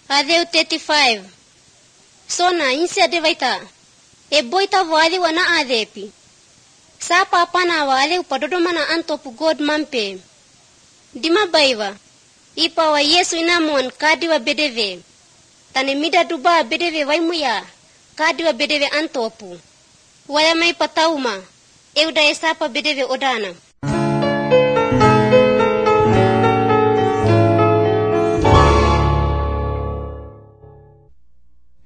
Adeu 35. Sona insi adevaita. E boita vali wana adepi. Sa papa na wale upadodo mana antopu God mampe. Dima baiva. Ipa wa Yesu inamon kadi wa bedeve. Tane mida duba bedeve waimuya. Kadi wa bedeve antopu. Waya mai patauma. Euda esapa bedeve odana.